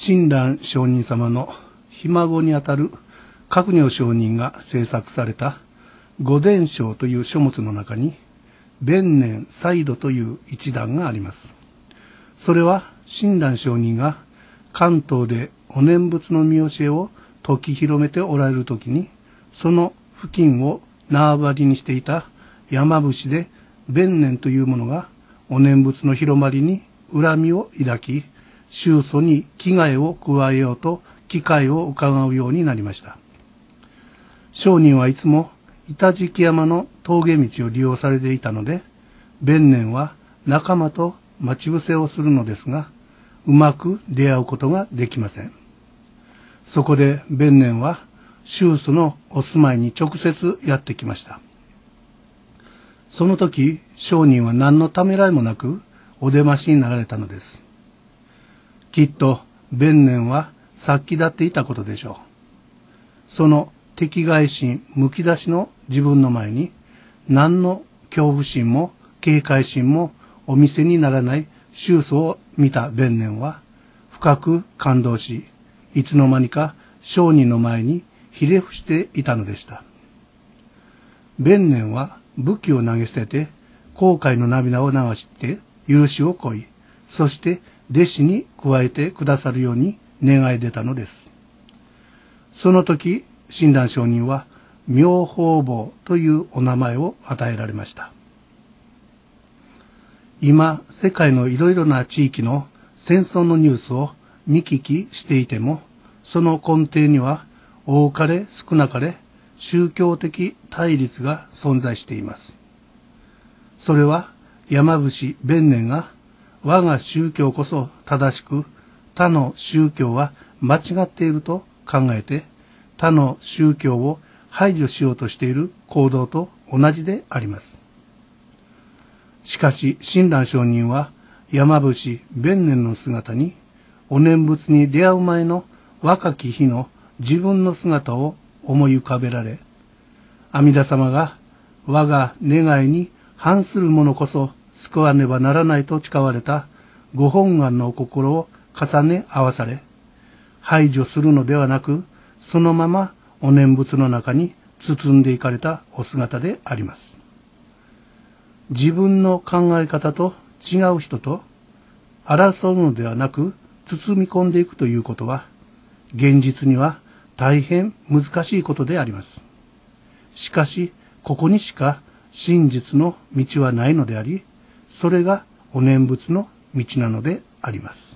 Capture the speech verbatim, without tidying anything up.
親鸞上人様のひ孫にあたる覚如上人が制作された御伝承という書物の中に弁念再度という一段があります。それは親鸞上人が関東でお念仏の見教えを説き広めておられるときに、その付近を縄張りにしていた山伏で弁念というものがお念仏の広まりに恨みを抱き、宗祖に危害を加えようと機会を伺うようになりました。上人はいつも板敷山の峠道を利用されていたので、弁念は仲間と待ち伏せをするのですが、うまく出会うことができません。そこで弁念は宗祖のお住まいに直接やってきました。その時、上人は何のためらいもなくお出ましになられたのです。きっと弁念は殺気立っていたことでしょう。その敵外心むき出しの自分の前に、何の恐怖心も警戒心もお見せにならない宗祖を見た弁念は深く感動し、いつの間にか上人の前にひれ伏していたのでした。弁念は武器を投げ捨てて後悔の涙を流して許しを請い、そして弟子に加えてくださるように願い出たのです。その時、親鸞上人は妙法坊というお名前を与えられました。今、世界のいろいろな地域の戦争のニュースを見聞きしていても、その根底には多かれ少なかれ宗教的対立が存在しています。それは山伏弁念が我が宗教こそ正しく、他の宗教は間違っていると考えて、他の宗教を排除しようとしている行動と同じであります。しかし親鸞上人は山伏弁念の姿に、お念仏に出会う前の若き日の自分の姿を思い浮かべられ、阿弥陀様が我が願いに反する者こそ救わねばならないと誓われたご本願のお心を重ね合わされ、排除するのではなく、そのままお念仏の中に包んでいかれたお姿であります。自分の考え方と違う人と争うのではなく、包み込んでいくということは、現実には大変難しいことであります。しかし、ここにしか真実の道はないのであり、それがお念仏の道なのであります。